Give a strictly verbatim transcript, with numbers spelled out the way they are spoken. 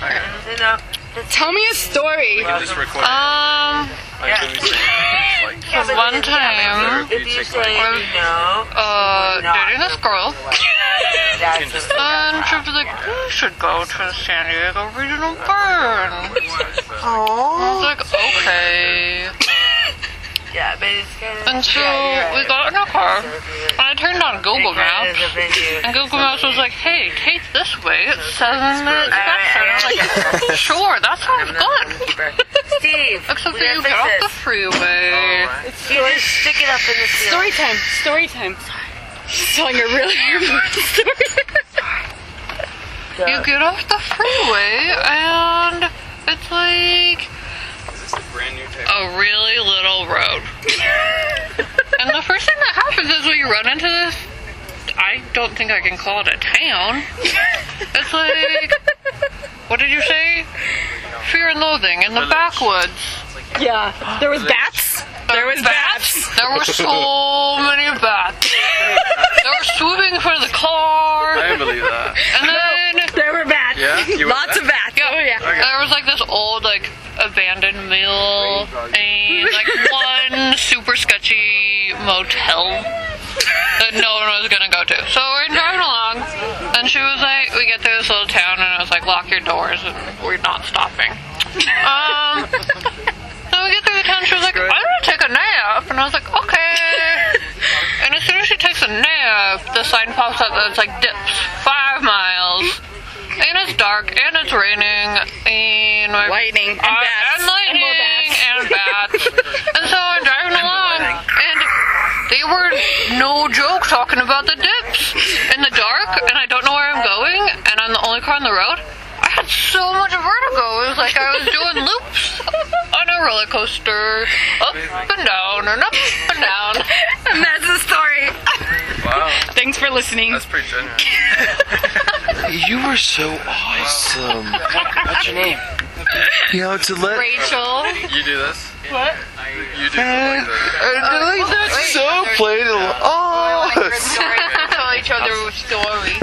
You know, Tell me a story. You can just record it. Um, Like, when we say, like, yeah, but one then, time, if you say you know, uh, dating this girl, that's can just- and she was like, we should go to the San Diego Regional Burn. I was like, okay. yeah, but it's kind of. And so yeah, we you're got in our car, and I turned on Google right. Maps, It kind of is a venue. and Google Maps was like, hey, take this way, it's seven minutes faster. And I was like, sure, that sounds good. Steve, Except we that you gotta get fix off the this. freeway. You just stick it up in the ceiling. Story time. Story time. She's telling a really important story. You get off the freeway, and it's like Is this a brand new type? a really little road. And the first thing that happens is when you run into this, I don't think I can call it a town. It's like, what did you say? Fear and loathing in the backwoods. Yeah. There was bats. There was bats. There were so many bats. They were swooping for the car. I didn't believe that. And then There were bats. Yeah? You were Lots there? of bats. Oh yeah. there was like this old like abandoned mill and like one super sketchy motel that no one was gonna go to. So we're driving along, and she was like, we get to this little town, and I was like, lock your doors, and we're not stopping. Um, so we get through the town, she was like, I'm gonna take a nap, and I was like, okay. And as soon as she takes a nap, the sign pops up that it's like dips five miles. And it's dark, and it's raining, and my Lightning and uh, bats. and lightning, And more bats. and bats. And so I'm driving along, and they were no joke talking about the dips in the dark, and I don't know where I'm going, and I'm the only car on the road. I had so much vertigo. It was like I was doing loops on a roller coaster, up and down, and up and down. And that's the story. Wow. Thanks for listening. That's pretty generous. You were so awesome. What's your name? You know, to let Rachel. You do this? What? You do like this. uh, like that's so played. Oh, Tell each other stories.